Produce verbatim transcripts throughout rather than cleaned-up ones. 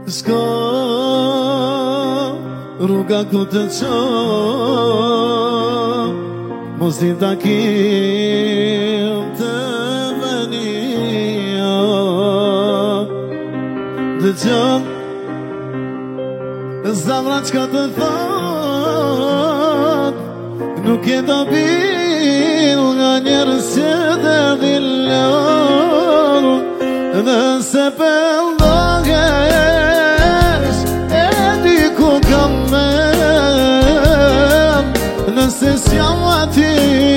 Shko rruga ku të qo mos një takim të venio Dë gjëm Zamra qka të thot Nuk e do bil nga njerës që dhe dhillon Dhe se pëllohesh E di ku kam men Nëse s'jam ati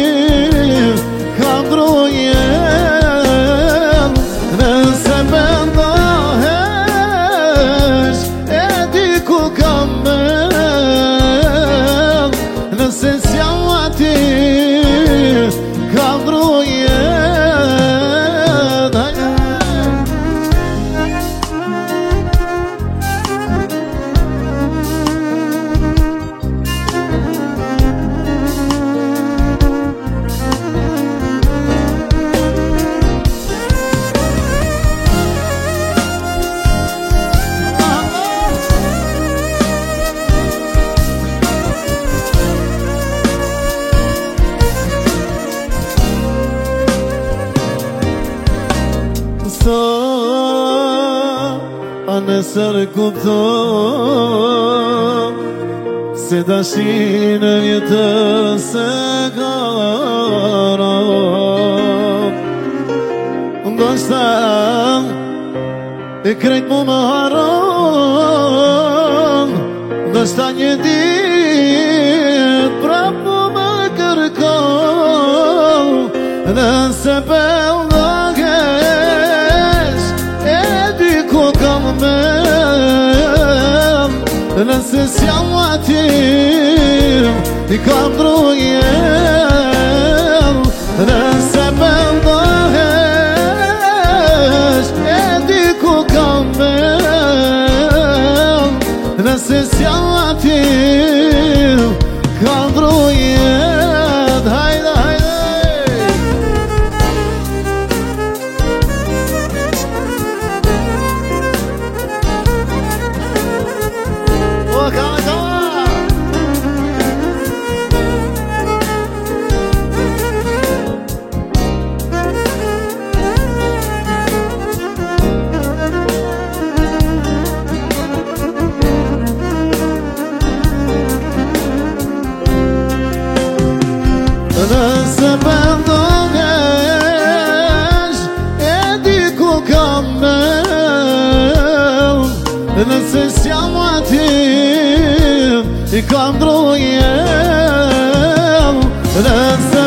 Kam drujen Nëse pëllohesh E di ku kam men Nëse s'jam ati Kam drujen A nësër kupto Se dashin e vjetës e karo Ndo shta E krejt mu më haron Ndo shta një dit Prap mu më kërko Nëse pëllohesh E di ku kam men Nëse s'jam atim I kam drujen Nëse pëllohesh E di ku kam men Nëse s'jam atim Kam drujen Hajde, hajde Nëse pëllohesh E di ku kam men Nëse s'jam atim I kam drujen Nëse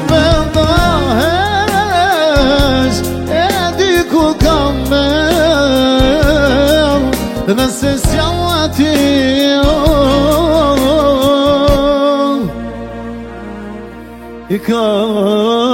pëllohesh E di ku kam men Nëse s'jam atim I kam